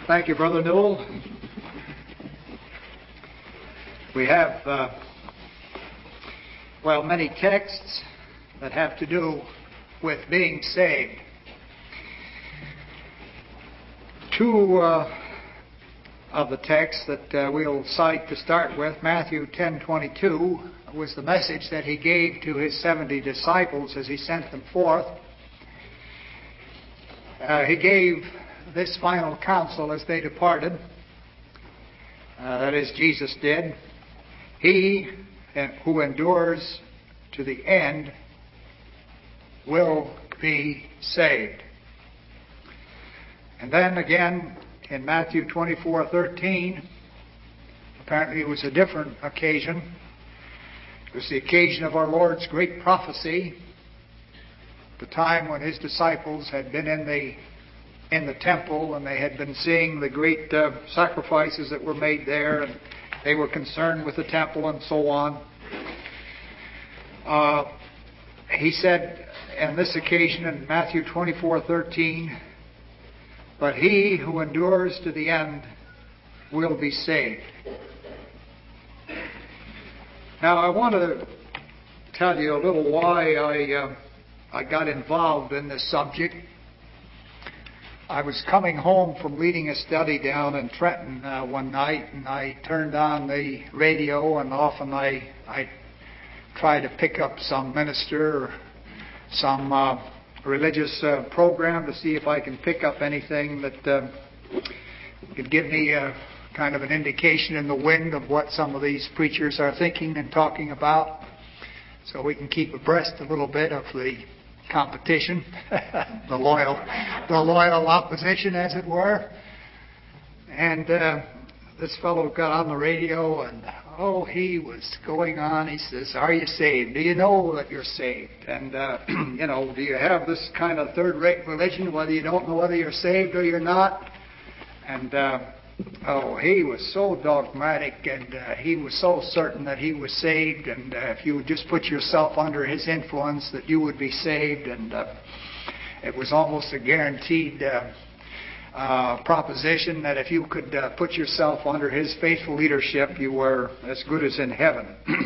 Thank you, Brother Newell. We have, many texts that have to do with being saved. Two of the texts that we'll cite to start with, Matthew 10:22, was the message that he gave to his 70 disciples as he sent them forth. He gave this final counsel as they departed. That is, Jesus did. He who endures to the end will be saved. And then again in Matthew 24:13, apparently it was a different occasion. It was the occasion of our Lord's great prophecy, the time when his disciples had been in the temple and they had been seeing the great sacrifices that were made there, and they were concerned with the temple and so on. He said on this occasion in Matthew 24:13, "But he who endures to the end will be saved." Now I want to tell you a little why I got involved in this subject. I was coming home from leading a study down in Trenton one night, and I turned on the radio, and often I try to pick up some minister or some religious program to see if I can pick up anything that could give me kind of an indication in the wind of what some of these preachers are thinking and talking about, so we can keep abreast a little bit of the competition, the loyal opposition, as it were. And this fellow got on the radio, and he was going on. He says, "Are you saved? Do you know that you're saved? And do you have this kind of third-rate religion, whether you don't know whether you're saved or you're not?" And he was so dogmatic, and he was so certain that he was saved, and if you would just put yourself under his influence that you would be saved, and it was almost a guaranteed proposition that if you could put yourself under his faithful leadership, you were as good as in heaven.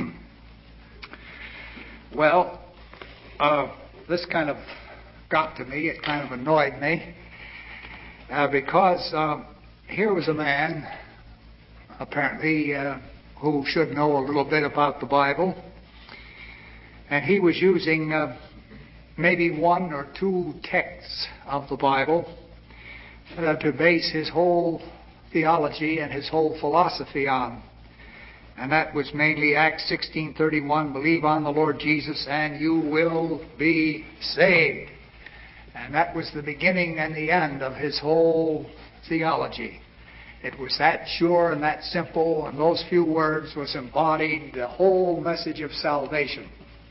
Well, this kind of got to me. It kind of annoyed me because here was a man, apparently, who should know a little bit about the Bible, and he was using maybe one or two texts of the Bible to base his whole theology and his whole philosophy on. And that was mainly Acts 16:31, "Believe on the Lord Jesus and you will be saved." And that was the beginning and the end of his whole theology. It was that sure and that simple, and those few words was embodied the whole message of salvation.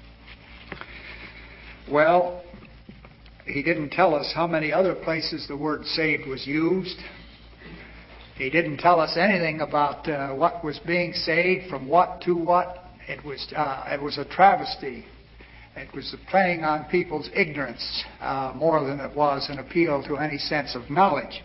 Well, he didn't tell us how many other places the word saved was used. He didn't tell us anything about what was being saved, from what to what. It was a travesty. It was playing on people's ignorance more than it was an appeal to any sense of knowledge.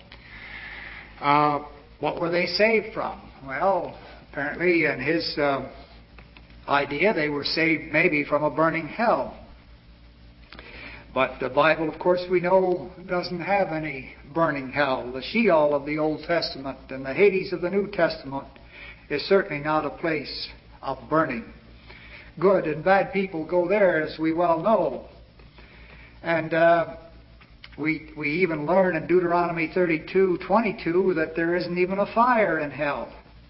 What were they saved from? Well, apparently in his idea, they were saved maybe from a burning hell. But the Bible, of course, we know doesn't have any burning hell. The Sheol of the Old Testament and the Hades of the New Testament is certainly not a place of burning. Good and bad people go there, as we well know. And we even learn in Deuteronomy 32:22 that there isn't even a fire in hell.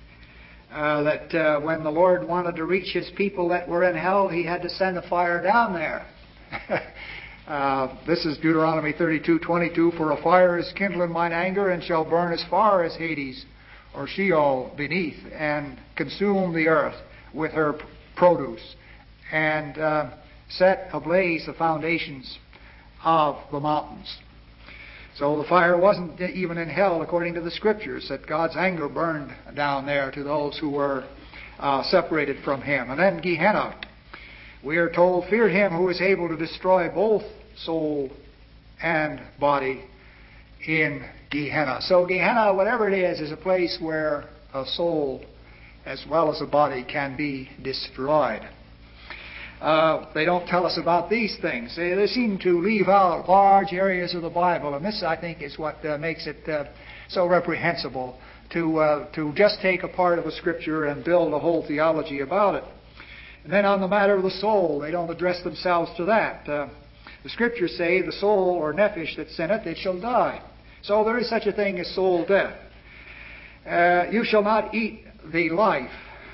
That when the Lord wanted to reach his people that were in hell, he had to send a fire down there. This is Deuteronomy 32:22, "For a fire is kindled in mine anger, and shall burn as far as Hades or Sheol beneath, and consume the earth with her produce, and set ablaze the foundations of the mountains." So the fire wasn't even in hell, according to the Scriptures, that God's anger burned down there to those who were separated from him. And then Gehenna. We are told, "Fear him who is able to destroy both soul and body in Gehenna. So Gehenna, whatever it is a place where a soul as well as a body can be destroyed. They don't tell us about these things. They seem to leave out large areas of the Bible, and this, I think, is what makes it so reprehensible to just take a part of a Scripture and build a whole theology about it. And then on the matter of the soul, they don't address themselves to that. The Scriptures say, the soul or nephesh that sinneth, it shall die. So there is such a thing as soul death. You shall not eat the life.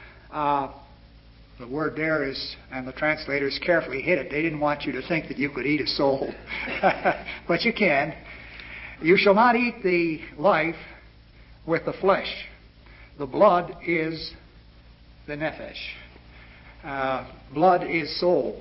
The word there is, and the translators carefully hid it. They didn't want you to think that you could eat a soul. But you can. You shall not eat the life with the flesh. The blood is the nephesh. Blood is soul.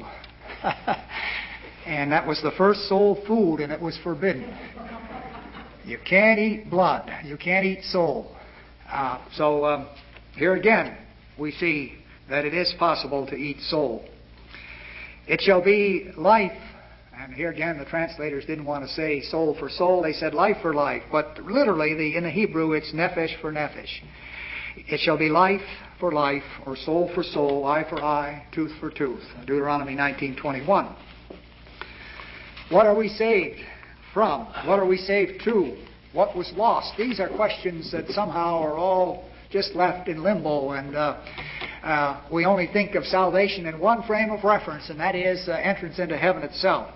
And that was the first soul food, and it was forbidden. You can't eat blood. You can't eat soul. So here again, we see that it is possible to eat soul. It shall be life, and here again the translators didn't want to say soul for soul, they said life for life, but literally in the Hebrew it's nephesh for nephesh. It shall be life for life, or soul for soul, eye for eye, tooth for tooth. Deuteronomy 19:21. What are we saved from? What are we saved to? What was lost? These are questions that somehow are all just left in limbo, and we only think of salvation in one frame of reference, and that is entrance into heaven itself.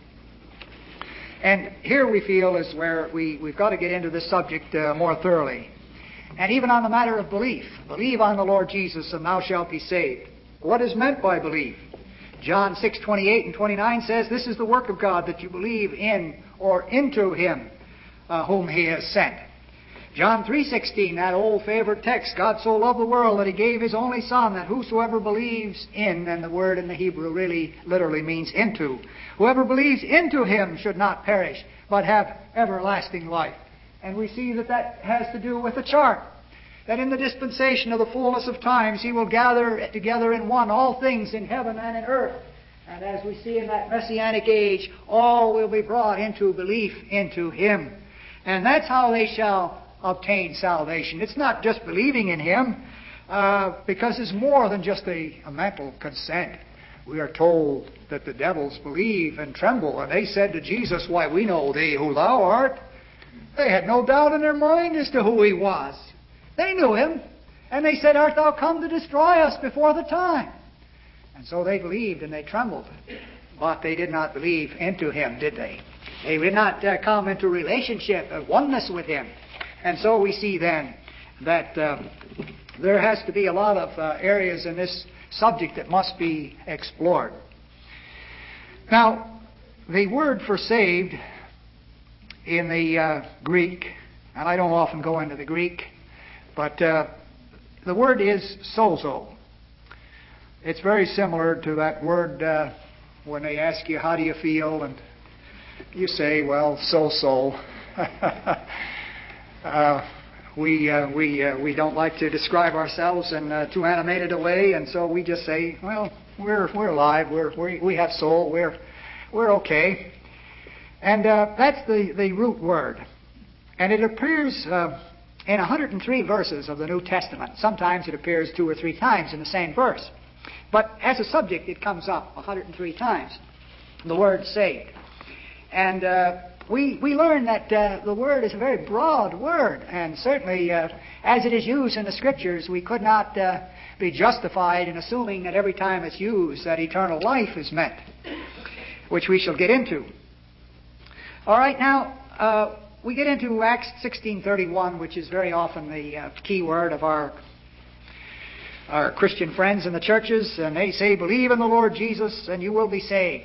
And here we feel is where we've got to get into this subject more thoroughly. And even on the matter of belief, believe on the Lord Jesus and thou shalt be saved. What is meant by belief? John 6:28 and 29 says, this is the work of God, that you believe in or into Him whom He has sent. John 3:16, that old favorite text, God so loved the world that He gave His only Son, that whosoever believes in, and the word in the Hebrew really literally means into, whoever believes into Him should not perish, but have everlasting life. And we see that that has to do with the chart, that in the dispensation of the fullness of times He will gather together in one all things in heaven and in earth. And as we see in that Messianic age, all will be brought into belief into Him. And that's how they shall obtain salvation. It's not just believing in Him, because it's more than just a mental consent. We are told that the devils believe and tremble, and they said to Jesus, why, we know Thee who Thou art. They had no doubt in their mind as to who He was. They knew Him, and they said, art Thou come to destroy us before the time? And so they believed and they trembled, but they did not believe into Him, did they? They did not come into relationship, oneness with Him. And so we see then that there has to be a lot of areas in this subject that must be explored. Now, the word for saved in the Greek, and I don't often go into the Greek, but the word is sozo. It's very similar to that word when they ask you, how do you feel? And you say, well, so-so. We don't like to describe ourselves in too animated a way, and so we just say, well, we're alive, we have soul, we're okay. And that's the root word. And it appears in 103 verses of the New Testament. Sometimes it appears 2 or 3 times in the same verse. But as a subject, it comes up 103 times, the word saved. And we learn that the word is a very broad word, and certainly as it is used in the Scriptures, we could not be justified in assuming that every time it's used that eternal life is meant, which we shall get into. All right, now we get into Acts 16:31, which is very often the key word of our Christian friends in the churches, and they say, believe in the Lord Jesus and you will be saved.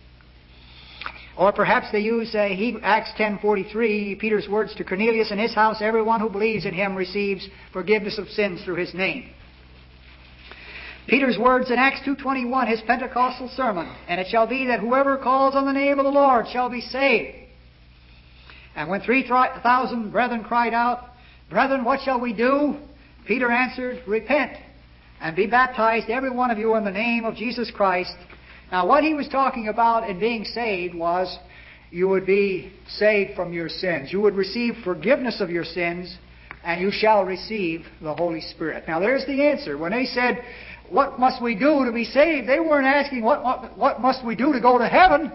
Or perhaps they use Acts 10:43, Peter's words to Cornelius, in his house everyone who believes in Him receives forgiveness of sins through His name. Peter's words in Acts 2:21, his Pentecostal sermon, and it shall be that whoever calls on the name of the Lord shall be saved. And when 3,000 brethren cried out, brethren, what shall we do? Peter answered, repent and be baptized, every one of you, in the name of Jesus Christ. Now, what he was talking about in being saved was you would be saved from your sins. You would receive forgiveness of your sins, and you shall receive the Holy Spirit. Now there's the answer. When they said, what must we do to be saved? They weren't asking, what must we do to go to heaven?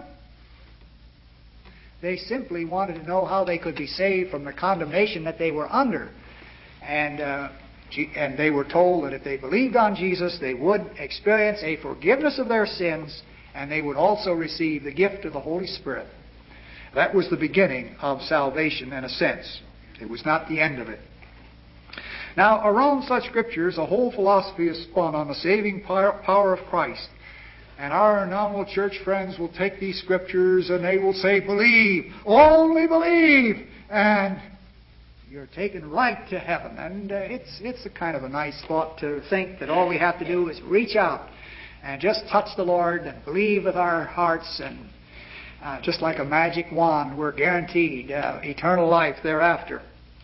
They simply wanted to know how they could be saved from the condemnation that they were under. And they were told that if they believed on Jesus, they would experience a forgiveness of their sins, and they would also receive the gift of the Holy Spirit. That was the beginning of salvation, in a sense. It was not the end of it. Now, around such scriptures, a whole philosophy is spun on the saving power of Christ. And our nominal church friends will take these scriptures and they will say, believe, only believe, and you're taken right to heaven. And it's a kind of a nice thought to think that all we have to do is reach out and just touch the Lord and believe with our hearts, and just like a magic wand, we're guaranteed eternal life thereafter.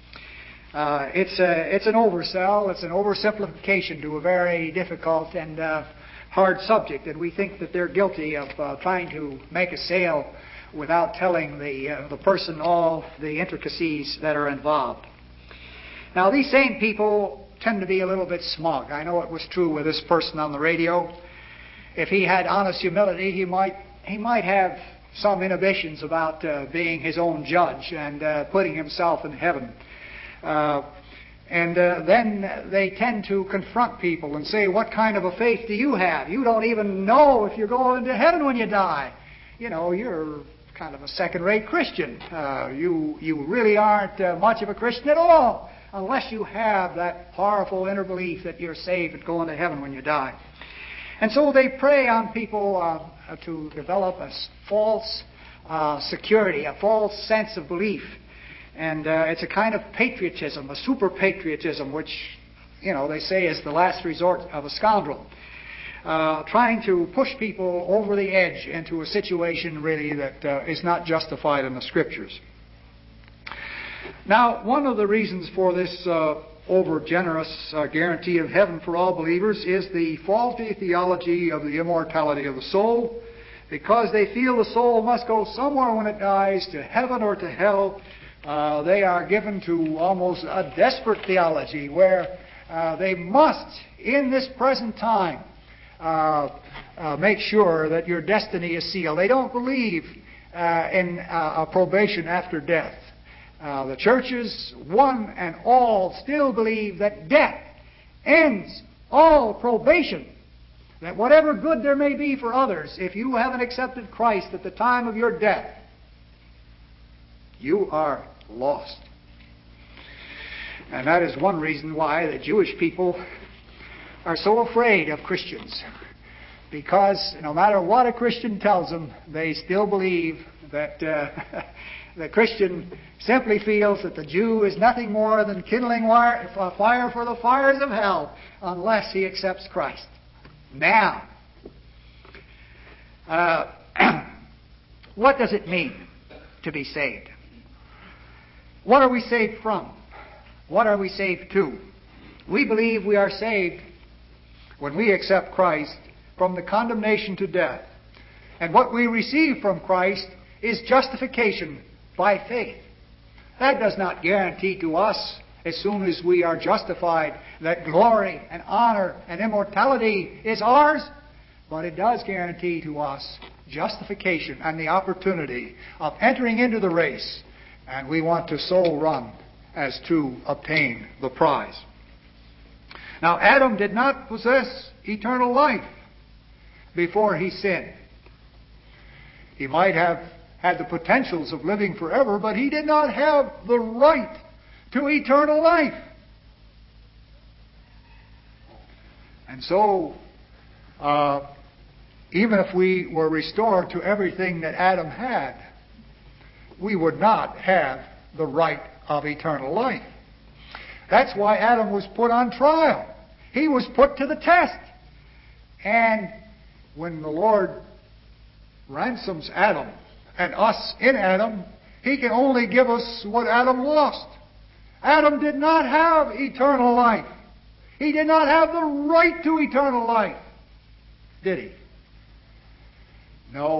It's an oversell. It's an oversimplification to a very difficult and hard subject, and we think that they're guilty of trying to make a sale without telling the person all the intricacies that are involved. Now, these same people tend to be a little bit smug. I know it was true with this person on the radio. If he had honest humility, he might have some inhibitions about being his own judge and putting himself in heaven. Then they tend to confront people and say, what kind of a faith do you have? You don't even know if you're going to heaven when you die. You know, you're kind of a second-rate Christian. You really aren't much of a Christian at all unless you have that powerful inner belief that you're saved and going to heaven when you die. And so they prey on people to develop a false security, a false sense of belief. And it's a kind of patriotism, a super patriotism, which, they say is the last resort of a scoundrel. Trying to push people over the edge into a situation really that is not justified in the Scriptures. Now, one of the reasons for this over-generous guarantee of heaven for all believers is the faulty theology of the immortality of the soul, because they feel the soul must go somewhere when it dies, to heaven or to hell. They are given to almost a desperate theology where they must, in this present time, make sure that your destiny is sealed. They don't believe in a probation after death. The churches, one and all, still believe that death ends all probation. That whatever good there may be for others, if you haven't accepted Christ at the time of your death, you are lost. And that is one reason why the Jewish people are so afraid of Christians. Because no matter what a Christian tells them, they still believe that the Christian simply feels that the Jew is nothing more than kindling fire for the fires of hell unless he accepts Christ. Now, what does it mean to be saved? What are we saved from? What are we saved to? We believe we are saved when we accept Christ from the condemnation to death. And what we receive from Christ is justification by faith. That does not guarantee to us, as soon as we are justified, that glory and honor and immortality is ours, but it does guarantee to us justification and the opportunity of entering into the race. And we want to so run as to obtain the prize. Now, Adam did not possess eternal life before he sinned. He might have had the potentials of living forever, but he did not have the right to eternal life. And so, even if we were restored to everything that Adam had, we would not have the right of eternal life. That's why Adam was put on trial. He was put to the test. And when the Lord ransoms Adam and us in Adam, He can only give us what Adam lost. Adam did not have eternal life. He did not have the right to eternal life. Did he? No,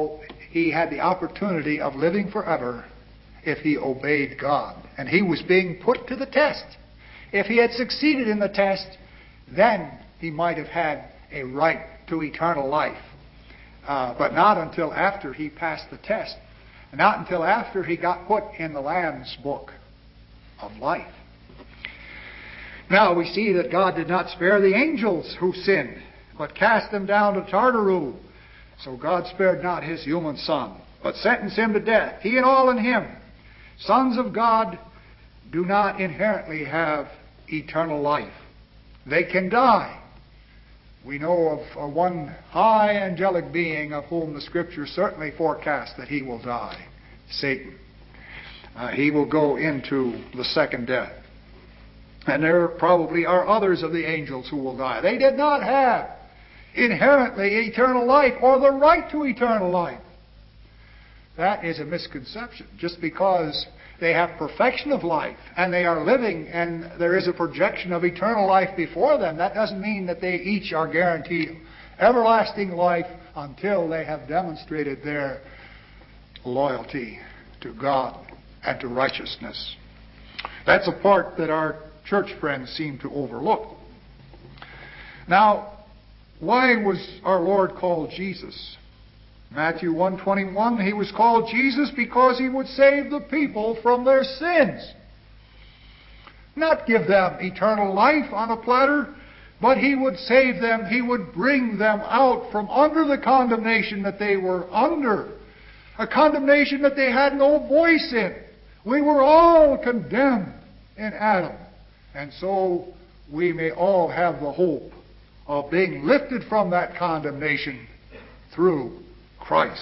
he had the opportunity of living forever if he obeyed God. And he was being put to the test. If he had succeeded in the test, then he might have had a right to eternal life. But not until after he passed the test. Not until after he got put in the Lamb's book of life. Now we see that God did not spare the angels who sinned, but cast them down to Tartarus. So God spared not his human Son, but sentenced him to death, he and all in him. Sons of God do not inherently have eternal life. They can die. We know of one high angelic being of whom the Scriptures certainly forecast that he will die, Satan. He will go into the second death. And there probably are others of the angels who will die. They did not have inherently eternal life or the right to eternal life. That is a misconception. Just because they have perfection of life and they are living and there is a projection of eternal life before them, that doesn't mean that they each are guaranteed everlasting life until they have demonstrated their loyalty to God and to righteousness. That's a part that our church friends seem to overlook. Now, why was our Lord called Jesus? Matthew 1:21, he was called Jesus because he would save the people from their sins. Not give them eternal life on a platter, but he would save them. He would bring them out from under the condemnation that they were under. A condemnation that they had no voice in. We were all condemned in Adam. And so we may all have the hope of being lifted from that condemnation through Christ.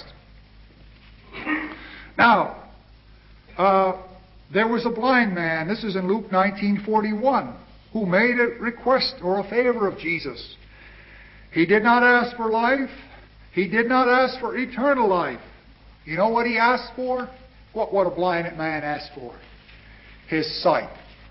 Now, there was a blind man, this is in Luke 19:41, who made a request or a favor of Jesus. He did not ask for life. He did not ask for eternal life. You know what he asked for? What a blind man asked for? His sight.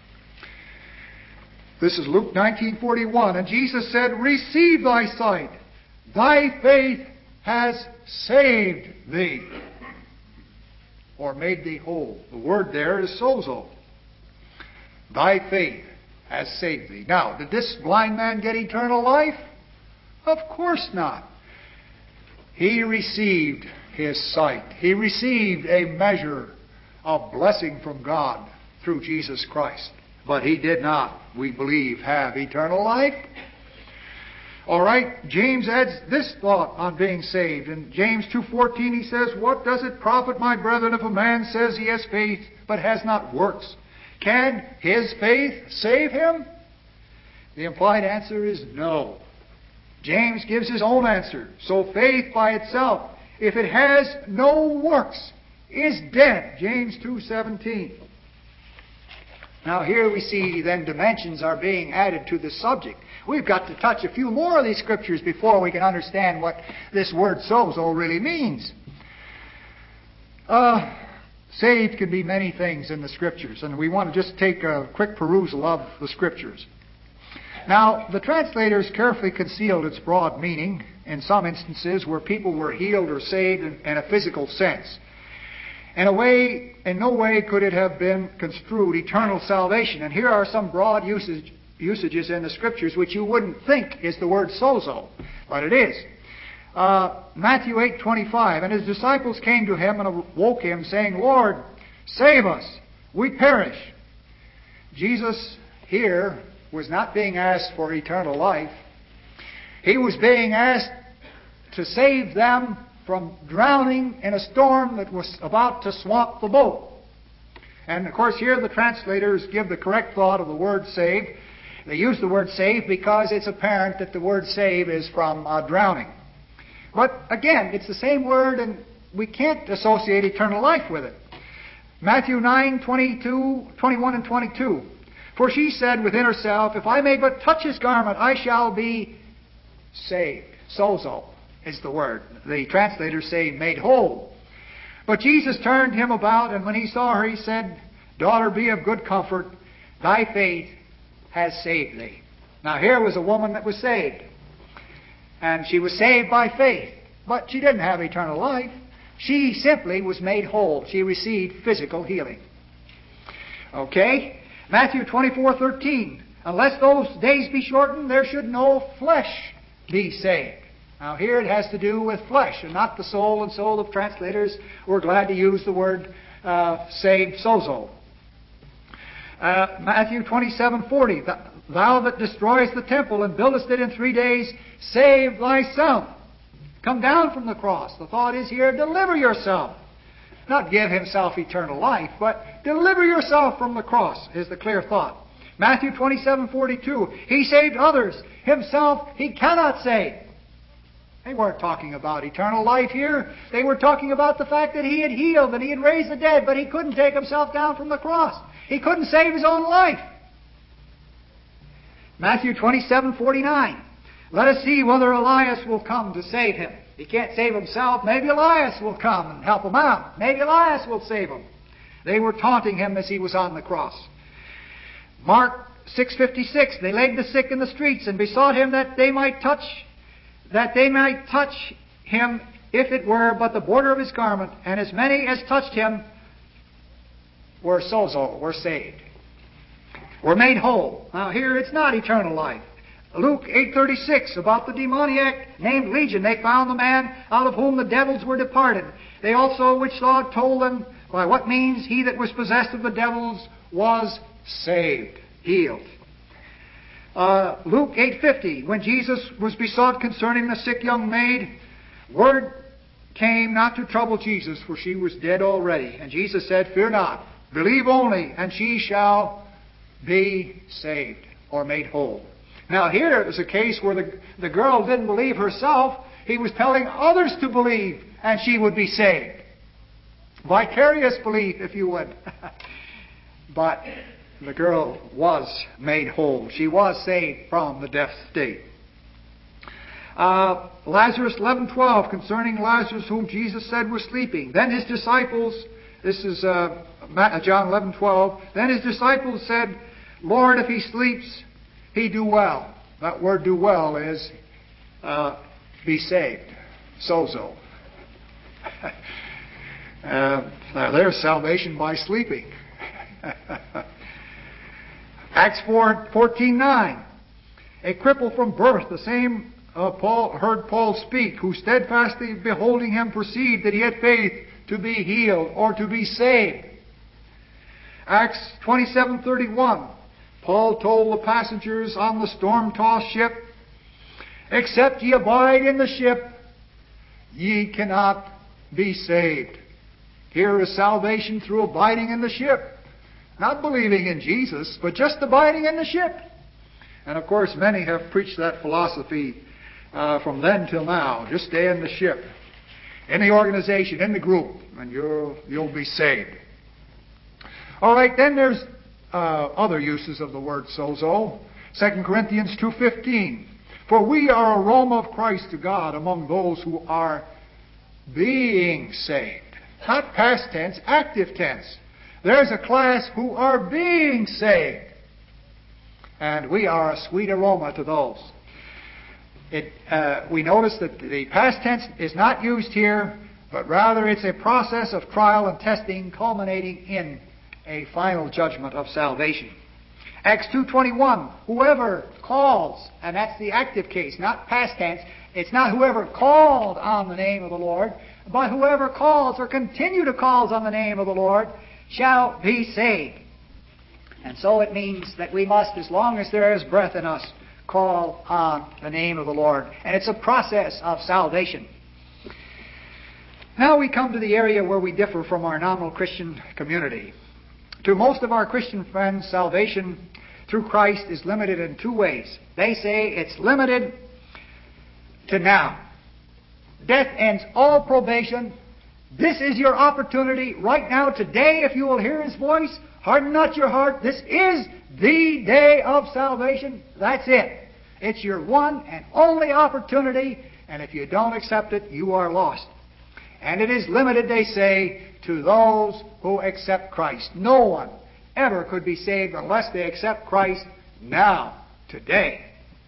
This is Luke 19:41, and Jesus said, "Receive thy sight. Thy faith has saved thee," or made thee whole. The word there is sozo. Thy faith has saved thee. Now, did this blind man get eternal life? Of course not. He received his sight. He received a measure of blessing from God through Jesus Christ. But he did not, we believe, have eternal life. All right, James adds this thought on being saved. In James 2:14 he says, "What does it profit, my brethren, if a man says he has faith but has not works? Can his faith save him?" The implied answer is no. James gives his own answer. So faith by itself, if it has no works, is dead. James 2:17. Now here we see then dimensions are being added to the subject. We've got to touch a few more of these scriptures before we can understand what this word sozo really means. Saved can be many things in the scriptures, and we want to just take a quick perusal of the scriptures. Now, the translators carefully concealed its broad meaning in some instances where people were healed or saved in a physical sense. In no way could it have been construed eternal salvation. And here are some broad usages in the Scriptures which you wouldn't think is the word sozo, but it is. Matthew 8:25, "And his disciples came to him and awoke him, saying, 'Lord, save us, we perish.'" Jesus here was not being asked for eternal life. He was being asked to save them from drowning in a storm that was about to swamp the boat. And of course here the translators give the correct thought of the word save. They use the word save because it's apparent that the word save is from drowning. But again, it's the same word and we can't associate eternal life with it. Matthew 9:21 and 22. "For she said within herself, if I may but touch his garment, I shall be saved." Sozo is the word. The translators say made whole. "But Jesus turned him about, and when he saw her, he said, 'Daughter, be of good comfort. Thy faith has saved thee.'" Now here was a woman that was saved. And she was saved by faith. But she didn't have eternal life. She simply was made whole. She received physical healing. Okay? Matthew 24:13. Unless those days be shortened, there should no flesh be saved. Now here it has to do with flesh and not the soul, and so the translators were glad to use the word saved, sozo. Matthew 27:40. Thou that destroyest the temple and buildest it in 3 days, save thyself. Come down from the cross. The thought is here, deliver yourself. Not give himself eternal life, but deliver yourself from the cross is the clear thought. Matthew 27:42. He saved others. Himself he cannot save. They weren't talking about eternal life here. They were talking about the fact that he had healed and he had raised the dead, but he couldn't take himself down from the cross. He couldn't save his own life. Matthew 27:49. Let us see whether Elias will come to save him. He can't save himself. Maybe Elias will come and help him out. Maybe Elias will save him. They were taunting him as he was on the cross. Mark 6:56. They laid the sick in the streets and besought him that they might touch him, if it were but the border of his garment. And as many as touched him were sozo, were saved, were made whole. Now here it's not eternal life. Luke 8:36, about the demoniac named Legion. They found the man out of whom the devils were departed. They also which saw it told them by what means he that was possessed of the devils was saved, healed. Luke 8:50, when Jesus was besought concerning the sick young maid, word came not to trouble Jesus, for she was dead already. And Jesus said, fear not, believe only, and she shall be saved, or made whole. Now here it was a case where the girl didn't believe herself. He was telling others to believe, and she would be saved. Vicarious belief, if you would. But the girl was made whole. She was saved from the death state. Lazarus 11:12, concerning Lazarus whom Jesus said was sleeping. Then his disciples, this is John 11:12, then his disciples said, Lord, if he sleeps, he do well. That word do well is be saved. Sozo. Now there's salvation by sleeping. Acts 4:14-9. A cripple from birth, the same heard Paul speak, who steadfastly beholding him perceived that he had faith to be healed or to be saved. Acts 27:31. Paul told the passengers on the storm-tossed ship, except ye abide in the ship, ye cannot be saved. Here is salvation through abiding in the ship. Not believing in Jesus, but just abiding in the ship. And of course, many have preached that philosophy from then till now. Just stay in the ship, in the organization, in the group, and you'll be saved. All right, then there's other uses of the word sozo. 2 Corinthians 2:15. For we are aroma of Christ to God among those who are being saved. Not past tense, active tense. There's a class who are being saved. And we are a sweet aroma to those. We notice that the past tense is not used here, but rather it's a process of trial and testing culminating in a final judgment of salvation. Acts 2:21, whoever calls, and that's the active case, not past tense. It's not whoever called on the name of the Lord, but whoever calls or continue to calls on the name of the Lord shall be saved. And so it means that we must, as long as there is breath in us, call on the name of the Lord. And it's a process of salvation. Now we come to the area where we differ from our nominal Christian community. To most of our Christian friends, salvation through Christ is limited in two ways. They say it's limited to now. Death ends all probation. This is your opportunity right now, today, if you will hear His voice. Harden not your heart. This is the day of salvation. That's it. It's your one and only opportunity, and if you don't accept it, you are lost. And it is limited, they say, to those who accept Christ. No one ever could be saved unless they accept Christ now, today.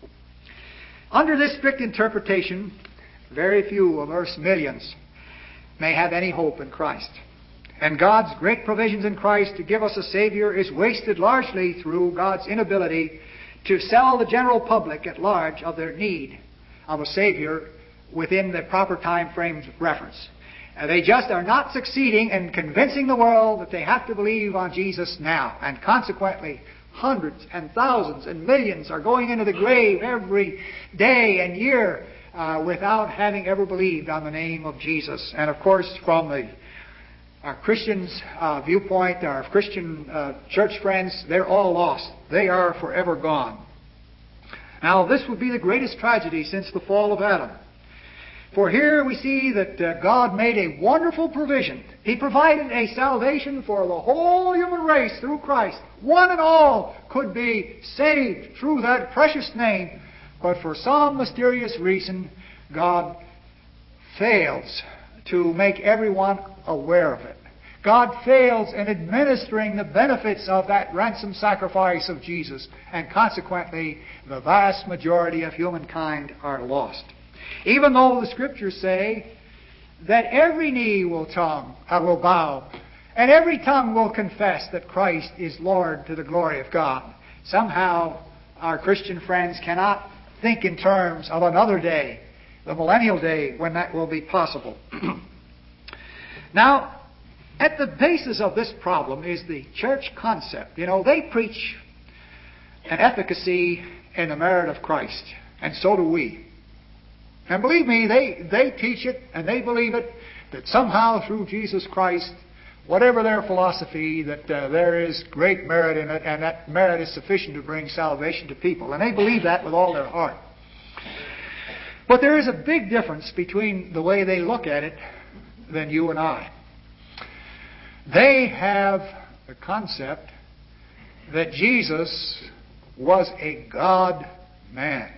Under this strict interpretation, very few of us millions may have any hope in Christ. And God's great provisions in Christ to give us a Savior is wasted largely through God's inability to sell the general public at large of their need of a Savior within the proper time frames of reference. They just are not succeeding in convincing the world that they have to believe on Jesus now. And consequently, hundreds and thousands and millions are going into the grave every day and year without having ever believed on the name of Jesus. And of course, from our Christians' viewpoint, our Christian church friends, they're all lost. They are forever gone. Now, this would be the greatest tragedy since the fall of Adam. For here we see that God made a wonderful provision. He provided a salvation for the whole human race through Christ. One and all could be saved through that precious name. But for some mysterious reason, God fails to make everyone aware of it. God fails in administering the benefits of that ransom sacrifice of Jesus, and consequently, the vast majority of humankind are lost. Even though the Scriptures say that every knee will bow, and every tongue will confess that Christ is Lord to the glory of God, somehow our Christian friends cannot think in terms of another day, the millennial day, when that will be possible. Now, at the basis of this problem is the church concept. They preach an efficacy in the merit of Christ, and so do we. And believe me, they teach it and they believe it, that somehow through Jesus Christ, whatever their philosophy, that there is great merit in it, and that merit is sufficient to bring salvation to people. And they believe that with all their heart. But there is a big difference between the way they look at it than you and I. They have the concept that Jesus was a God-man.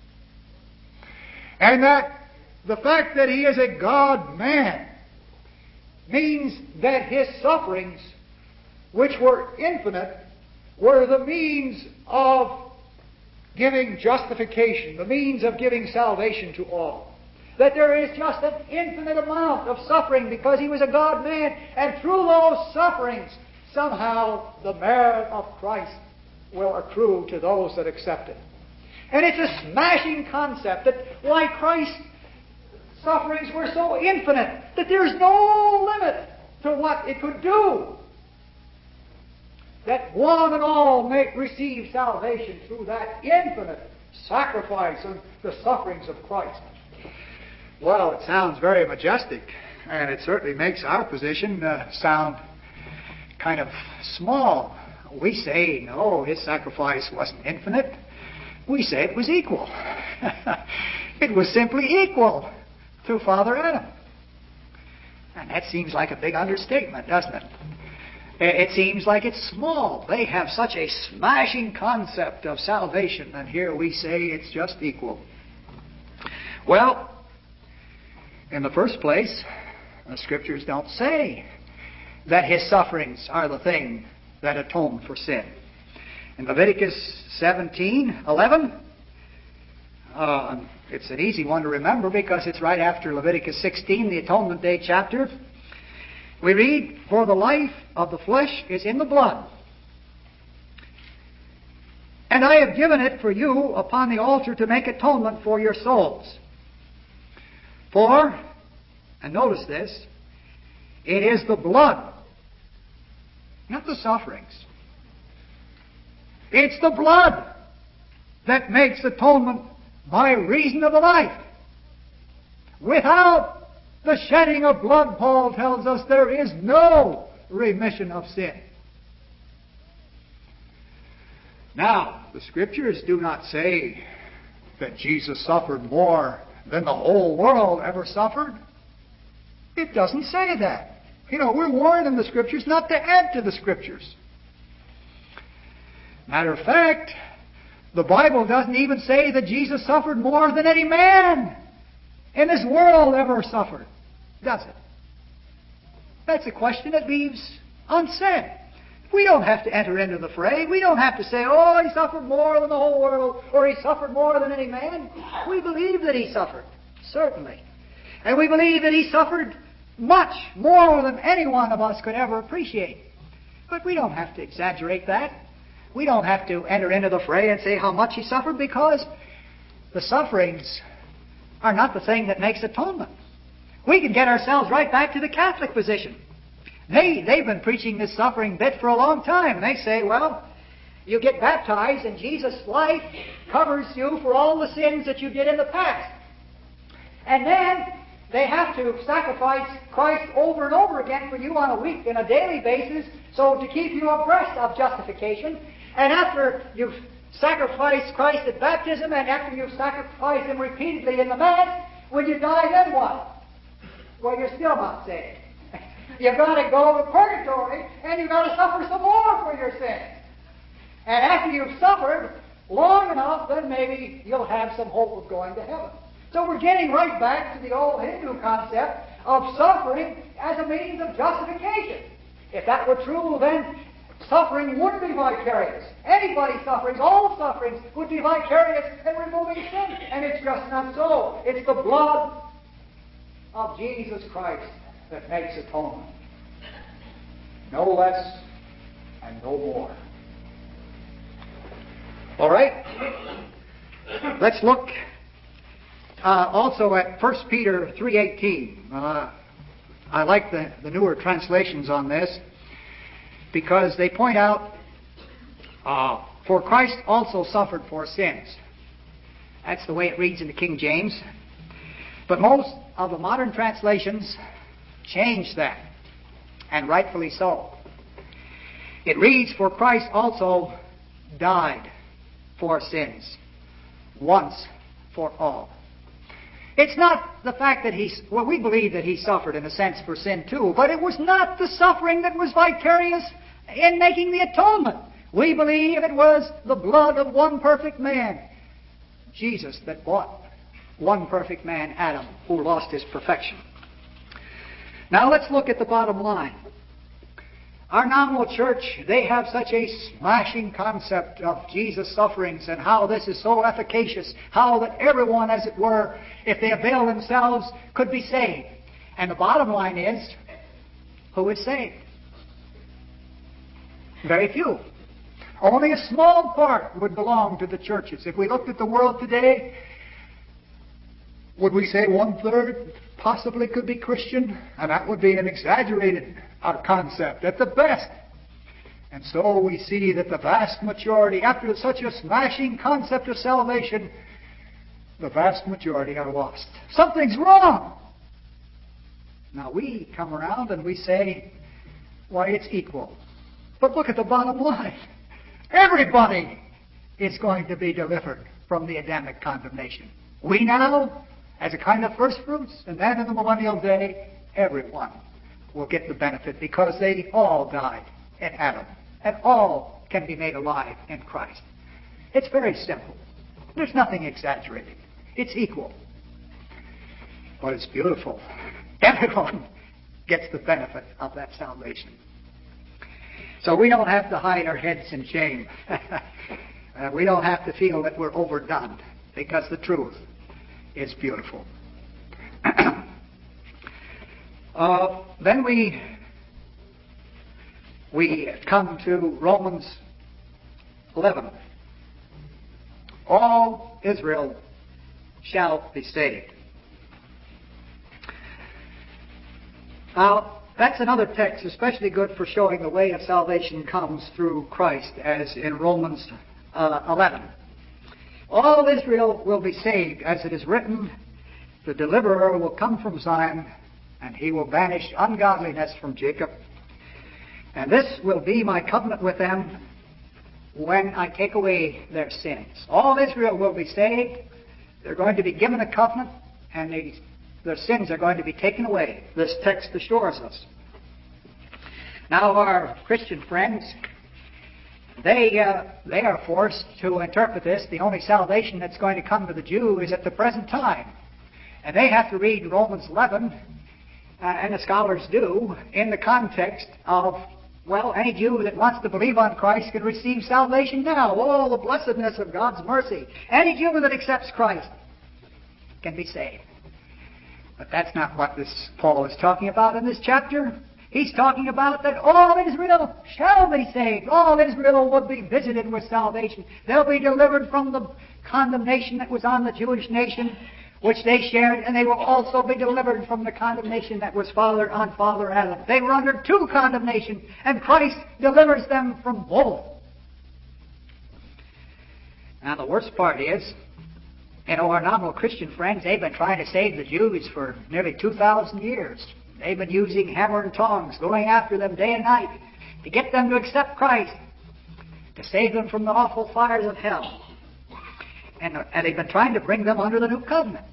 And that the fact that He is a God-man means that His sufferings, which were infinite, were the means of giving justification, the means of giving salvation to all. That there is just an infinite amount of suffering because He was a God-man, and through those sufferings, somehow the merit of Christ will accrue to those that accept it. And it's a smashing concept that why Christ's sufferings were so infinite, that there's no limit to what it could do. That one and all may receive salvation through that infinite sacrifice and the sufferings of Christ. Well, it sounds very majestic, and it certainly makes our position sound kind of small. We say, no, His sacrifice wasn't infinite. We say it was equal. It was simply equal to Father Adam. And that seems like a big understatement, doesn't it? It seems like it's small. They have such a smashing concept of salvation, and here we say it's just equal. Well, in the first place, the Scriptures don't say that His sufferings are the thing that atone for sin. In Leviticus 17:11, it's an easy one to remember because it's right after Leviticus 16, the Atonement Day chapter. We read, "For the life of the flesh is in the blood, and I have given it for you upon the altar to make atonement for your souls. For," and notice this, "it is the blood," not the sufferings. It's the blood that makes atonement by reason of the life. Without the shedding of blood, Paul tells us, there is no remission of sin. Now, the Scriptures do not say that Jesus suffered more than the whole world ever suffered. It doesn't say that. We're warned in the Scriptures not to add to the Scriptures. Matter of fact, the Bible doesn't even say that Jesus suffered more than any man in this world ever suffered, does it? That's a question that leaves unsaid. We don't have to enter into the fray. We don't have to say, oh, He suffered more than the whole world, or He suffered more than any man. We believe that He suffered, certainly. And we believe that He suffered much more than any one of us could ever appreciate. But we don't have to exaggerate that. We don't have to enter into the fray and say how much He suffered, because the sufferings are not the thing that makes atonement. We can get ourselves right back to the Catholic position. They've been preaching this suffering bit for a long time. They say, well, you get baptized and Jesus' life covers you for all the sins that you did in the past. And then they have to sacrifice Christ over and over again for you on a daily basis, so to keep you abreast of justification. And after you've sacrificed Christ at baptism, and after you've sacrificed Him repeatedly in the Mass, when you die, then what? Well, you're still not saved. You've got to go to purgatory, and you've got to suffer some more for your sins. And after you've suffered long enough, then maybe you'll have some hope of going to heaven. So we're getting right back to the old Hindu concept of suffering as a means of justification. If that were true, then suffering would be vicarious. Anybody's sufferings, all sufferings, would be vicarious in removing sin. And it's just not so. It's the blood of Jesus Christ that makes atonement. No less and no more. All right? Let's look also at 1 Peter 3:18. I like the newer translations on this, because they point out, for Christ also suffered for sins. That's the way it reads in the King James. But most of the modern translations change that, and rightfully so. It reads, for Christ also died for sins, once for all. It's not the fact that we believe that He suffered in a sense for sin too, but it was not the suffering that was vicarious in making the atonement. We believe it was the blood of one perfect man, Jesus, that bought one perfect man, Adam, who lost his perfection. Now let's look at the bottom line. Our nominal church, they have such a smashing concept of Jesus' sufferings and how this is so efficacious, how that everyone, as it were, if they avail themselves, could be saved. And the bottom line is, who is saved? Very few. Only a small part would belong to the churches. If we looked at the world today, would we say 1/3 possibly could be Christian? And that would be an exaggerated concept at the best. And so we see that the vast majority, after such a smashing concept of salvation, the vast majority are lost. Something's wrong. Now we come around and we say, why, it's equal. But look at the bottom line. Everybody is going to be delivered from the Adamic condemnation. We now, as a kind of first fruits, and then in the millennial day, everyone will get the benefit, because they all died in Adam, and all can be made alive in Christ. It's very simple. There's nothing exaggerated. It's equal. But it's beautiful. Everyone gets the benefit of that salvation. So we don't have to hide our heads in shame. We don't have to feel that we're overdone, because the truth is beautiful. Then we come to Romans 11. All Israel shall be saved. Now, that's another text especially good for showing the way of salvation comes through Christ, as in Romans 11. All Israel will be saved, as it is written, the deliverer will come from Zion, and he will banish ungodliness from Jacob. And this will be my covenant with them when I take away their sins. All Israel will be saved. They're going to be given a covenant, and their sins are going to be taken away. This text assures us. Now, our Christian friends, they are forced to interpret this. The only salvation that's going to come to the Jew is at the present time. And they have to read Romans 11, and the scholars do, in the context of, well, any Jew that wants to believe on Christ can receive salvation now. Oh, the blessedness of God's mercy. Any Jew that accepts Christ can be saved. But that's not what this Paul is talking about in this chapter. He's talking about that all Israel shall be saved. All Israel will be visited with salvation. They'll be delivered from the condemnation that was on the Jewish nation, which they shared, and they will also be delivered from the condemnation that was on Father Adam. They were under two condemnations, and Christ delivers them from both. Now, the worst part is, our nominal Christian friends, they've been trying to save the Jews for nearly 2,000 years. They've been using hammer and tongs, going after them day and night to get them to accept Christ, to save them from the awful fires of hell. And they've been trying to bring them under the new covenant.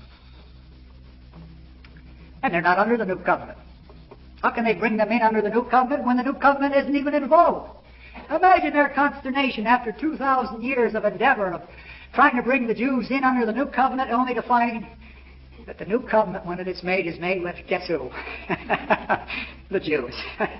And they're not under the new covenant. How can they bring them in under the new covenant when the new covenant isn't even involved? Imagine their consternation after 2,000 years of endeavor of trying to bring the Jews in under the new covenant, only to find that the new covenant, when it is made with, guess who? The Jews.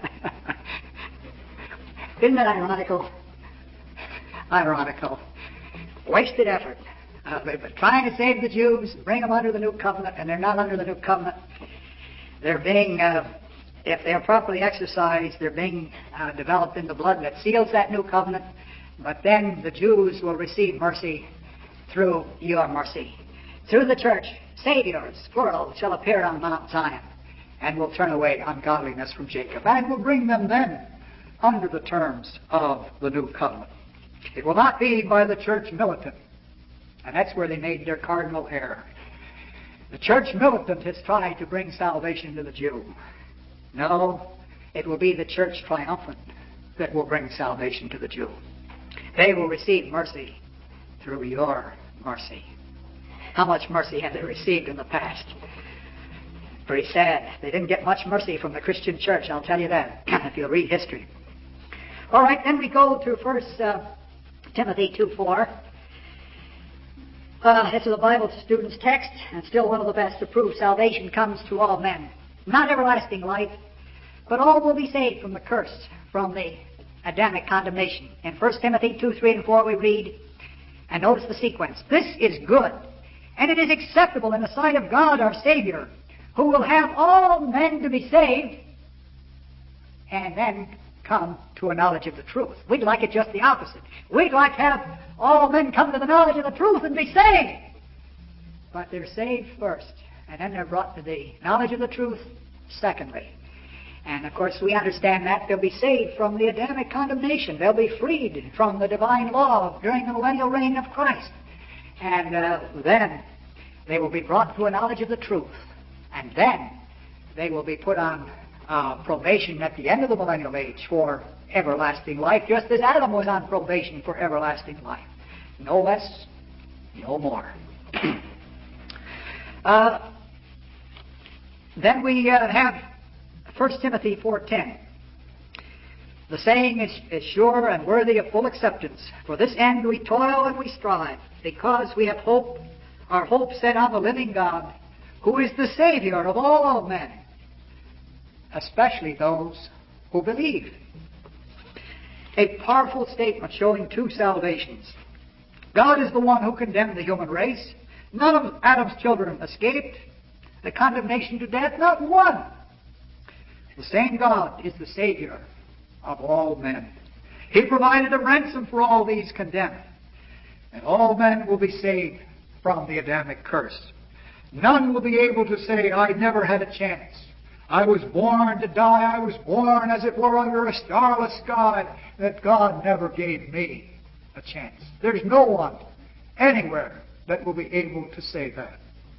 Isn't that ironical? Ironical. Wasted effort. They've been trying to save the Jews, bring them under the new covenant, and they're not under the new covenant. They're being, if they're properly exercised, they're being developed in the blood that seals that new covenant. But then the Jews will receive mercy through your mercy. Through the church, Saviors, plural, shall appear on Mount Zion, and will turn away ungodliness from Jacob, and will bring them then under the terms of the new covenant. It will not be by the church militant, and that's where they made their cardinal error. The church militant has tried to bring salvation to the Jew. No, it will be the church triumphant that will bring salvation to the Jew. They will receive mercy through your mercy. How much mercy have they received in the past? Pretty sad. They didn't get much mercy from the Christian church, I'll tell you that, if you'll read history. All right, then we go to 1 Timothy 2:4. This is a Bible student's text, and still one of the best to prove salvation comes to all men. Not everlasting life, but all will be saved from the curse, from the Adamic condemnation. In 1 Timothy 2:3 and 4 we read, and notice the sequence, this is good, and it is acceptable in the sight of God our Savior, who will have all men to be saved, and then come to a knowledge of the truth. We'd like it just the opposite. We'd like to have all men come to the knowledge of the truth and be saved. But they're saved first, and then they're brought to the knowledge of the truth secondly. And of course we understand that they'll be saved from the Adamic condemnation. They'll be freed from the divine law during the millennial reign of Christ. And then they will be brought to a knowledge of the truth. And then they will be put on probation at the end of the millennial age for everlasting life, just as Adam was on probation for everlasting life. No less, no more. Then we have 1 Timothy 4:10. The saying is sure and worthy of full acceptance. For this end we toil and we strive, because we have hope, our hope set on the living God, who is the Savior of all men, especially those who believe. A powerful statement showing two salvations. God is the one who condemned the human race. None of Adam's children escaped the condemnation to death, not one. The same God is the Savior of all men. He provided a ransom for all these condemned, and all men will be saved from the Adamic curse. None will be able to say, I never had a chance. I was born to die. I was born, as it were, under a starless sky, that God never gave me a chance. There's no one anywhere that will be able to say that.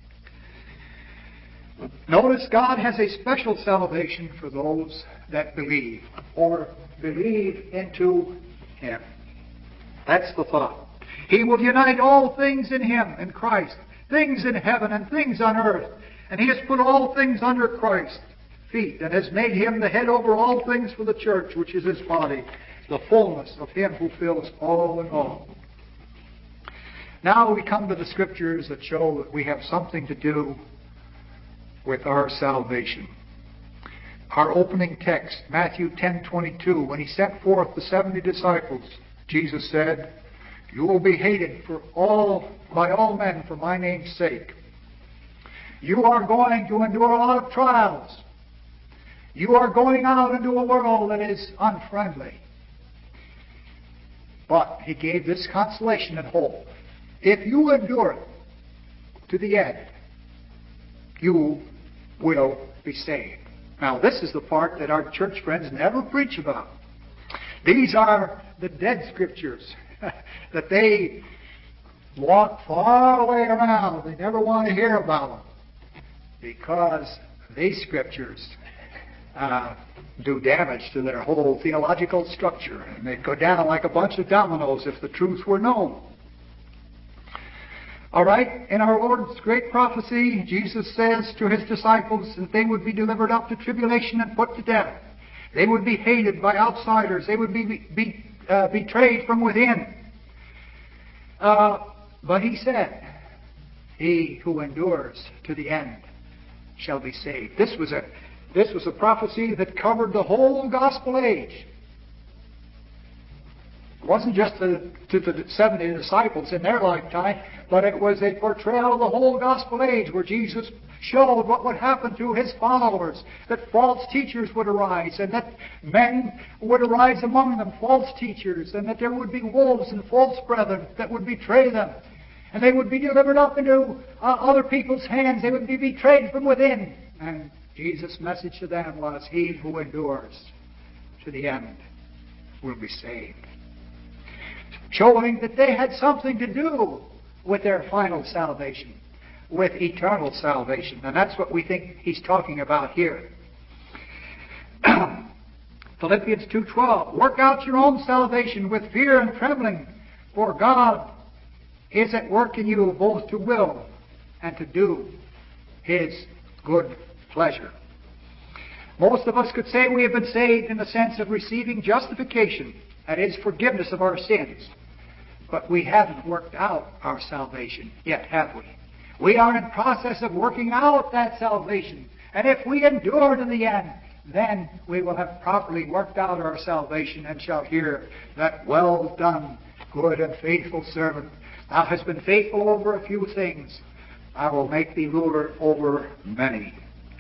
Notice God has a special salvation for those that believe, or believe into Him. That's the thought. He will unite all things in Him, in Christ, things in heaven and things on earth. And He has put all things under Christ's feet, and has made Him the head over all things for the church, which is His body, the fullness of Him who fills all in all. Now we come to the Scriptures that show that we have something to do with our salvation. Our opening text, Matthew 10:22, when He sent forth the 70 disciples, Jesus said, you will be hated by all men for my name's sake. You are going to endure a lot of trials. You are going out into a world that is unfriendly. But He gave this consolation and hope. If you endure it to the end, you will be saved. Now, this is the part that our church friends never preach about. These are the dead scriptures that they walk far away around. They never want to hear about them because these scriptures do damage to their whole theological structure. And they'd go down like a bunch of dominoes if the truth were known. All right, in our Lord's great prophecy, Jesus says to His disciples that they would be delivered up to tribulation and put to death. They would be hated by outsiders. They would be betrayed from within. But He said, "He who endures to the end shall be saved." This was a prophecy that covered the whole gospel age. It wasn't just to the 70 disciples in their lifetime, but it was a portrayal of the whole gospel age where Jesus showed what would happen to His followers, that false teachers would arise, and that men would arise among them, false teachers, and that there would be wolves and false brethren that would betray them. And they would be delivered up into other people's hands. They would be betrayed from within. And Jesus' message to them was, "He who endures to the end will be saved." Showing that they had something to do with their final salvation, with eternal salvation. And that's what we think He's talking about here. Philippians 2:12, "Work out your own salvation with fear and trembling, for God is at work in you both to will and to do His good pleasure." Most of us could say we have been saved in the sense of receiving justification, that is, forgiveness of our sins. But we haven't worked out our salvation yet, have we? We are in process of working out that salvation. And if we endure to the end, then we will have properly worked out our salvation and shall hear that, "Well done, good and faithful servant. Thou hast been faithful over a few things. I will make thee ruler over many."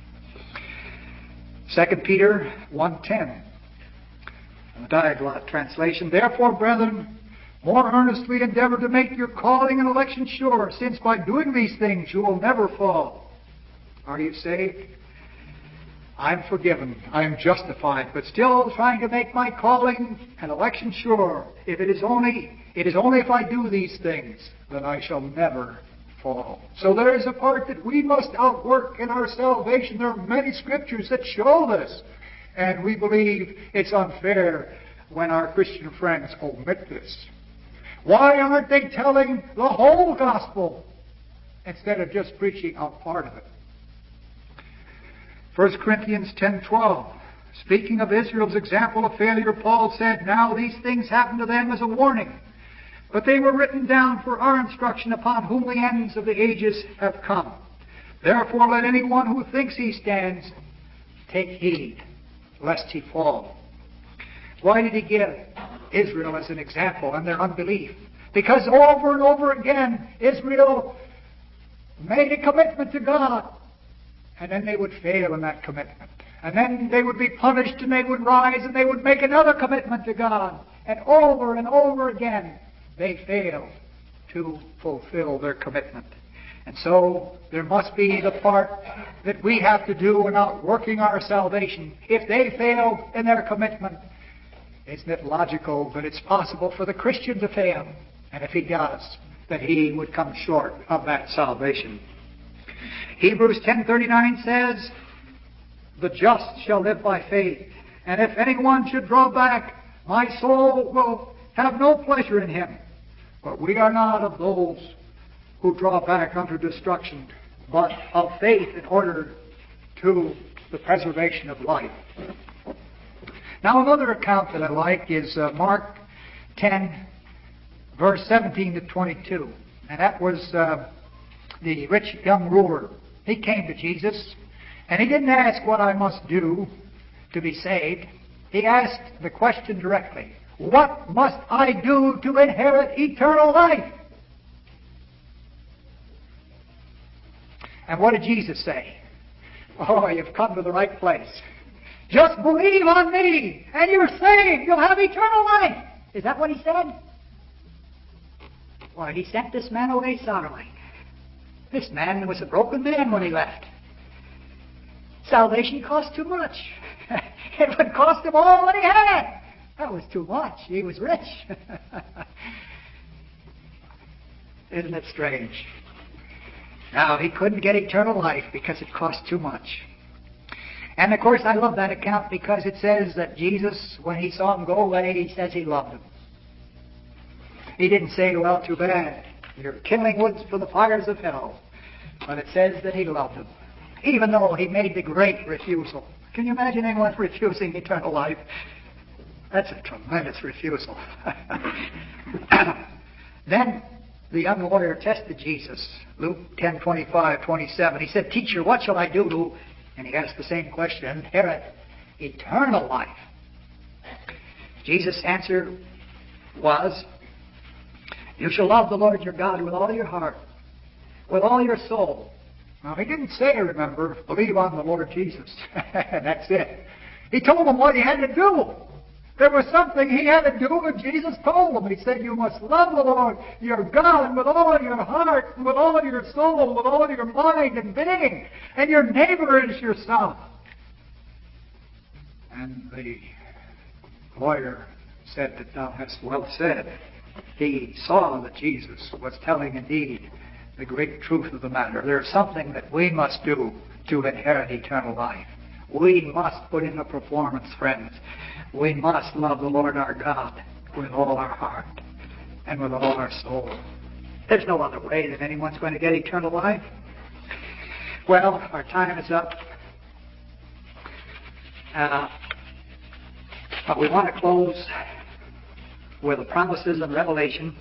2 Peter 1:10, the Diaglott translation, "Therefore, brethren, more earnestly endeavor to make your calling and election sure, since by doing these things you will never fall." Are you saved? I'm forgiven. I am justified, but still trying to make my calling and election sure. It is only if I do these things that I shall never fall. So there is a part that we must outwork in our salvation. There are many scriptures that show this. And we believe it's unfair when our Christian friends omit this. Why aren't they telling the whole gospel instead of just preaching a part of it? 1 Corinthians 10:12, speaking of Israel's example of failure, Paul said, "Now these things happened to them as a warning, but they were written down for our instruction, upon whom the ends of the ages have come. Therefore let anyone who thinks he stands take heed, lest he fall." Why did he give Israel as an example and their unbelief? Because over and over again, Israel made a commitment to God, and then they would fail in that commitment. And then they would be punished, and they would rise, and they would make another commitment to God. And over again, they failed to fulfill their commitment. And so there must be the part that we have to do in outworking our salvation. If they fail in their commitment, isn't it logical that it's possible for the Christian to fail? And if he does, that he would come short of that salvation. Hebrews 10:39 says, "The just shall live by faith. And if anyone should draw back, my soul will have no pleasure in him. But we are not of those who draw back unto destruction, but of faith in order to the preservation of life." Now, another account that I like is Mark 10, verse 17 to 22. And that was the rich young ruler. He came to Jesus, and he didn't ask what I must do to be saved. He asked the question directly, "What must I do to inherit eternal life?" And what did Jesus say? Oh, you've come to the right place. Just believe on me, and you're saved. You'll have eternal life. Is that what he said? Why, he sent this man away sorrowing. This man was a broken man when he left. Salvation cost too much. It would cost him all that he had. That was too much. He was rich. Isn't it strange? Now, he couldn't get eternal life because it cost too much. And, of course, I love that account because it says that Jesus, when he saw him go away, he says he loved him. He didn't say, well, too bad. You're killing wood for the fires of hell. But it says that he loved him, even though he made the great refusal. Can you imagine anyone refusing eternal life? That's a tremendous refusal. Then the young lawyer tested Jesus. Luke 10:25-27. He said, Teacher, what shall I do? And he asked the same question, inherit eternal life. Jesus' answer was, you shall love the Lord your God with all your heart, with all your soul. Now, he didn't say, remember, believe on the Lord Jesus. That's it. He told them what he had to do. There was something he had to do, and Jesus told him. He said, you must love the Lord your God with all your heart, with all your soul, with all your mind and being, and your neighbor is yourself. And the lawyer said that thou hast well said. He saw that Jesus was telling indeed the great truth of the matter. There's something that we must do to inherit eternal life. We must put in a performance, friends. We must love the Lord our God with all our heart and with all our soul. There's no other way that anyone's going to get eternal life. Well, our time is up. But we want to close with the promises of Revelation.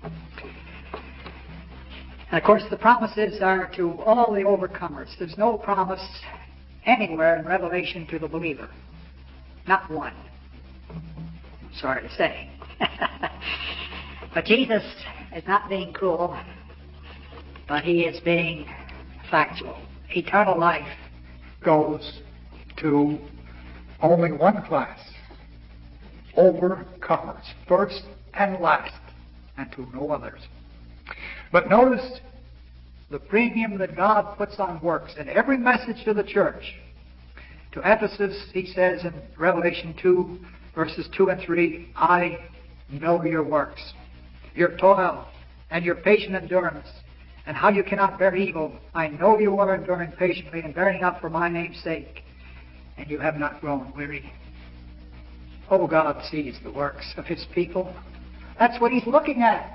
And of course, the promises are to all the overcomers. There's no promise anywhere in Revelation to the believer. Not one. Sorry to say. But Jesus is not being cruel, but he is being factual. Eternal life Goes to only one class. Overcomers. First and last. And to no others. But notice the premium that God puts on works in every message to the church. To Ephesus, he says in Revelation 2, verses 2 and 3, I know your works, your toil, and your patient endurance, and how you cannot bear evil. I know you are enduring patiently and bearing up for my name's sake, and you have not grown weary. Oh, God sees the works of his people. That's what he's looking at.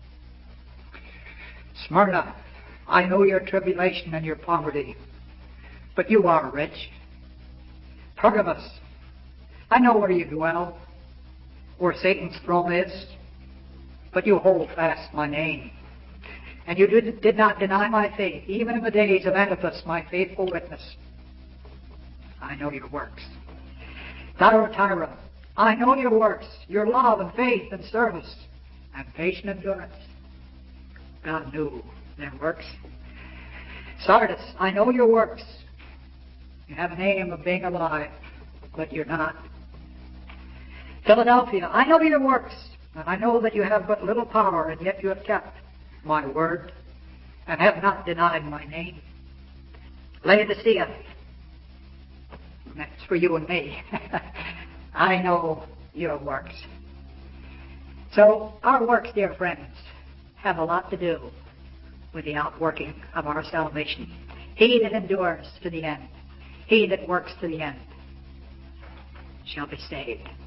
Smyrna, I know your tribulation and your poverty, but you are rich. Pergamos, I know where you dwell, where Satan's throne is, but you hold fast my name. And you did not deny my faith, even in the days of Antipas, my faithful witness. I know your works. Thyatira, I know your works, your love and faith and service, and patient endurance. God knew their works. Sardis, I know your works. You have an aim of being alive, but you're not. Philadelphia, I know your works, and I know that you have but little power, and yet you have kept my word, and have not denied my name. Laodicea, that's for you and me. I know your works. So our works, dear friends, have a lot to do with the outworking of our salvation. He that endures to the end, he that works to the end, shall be saved.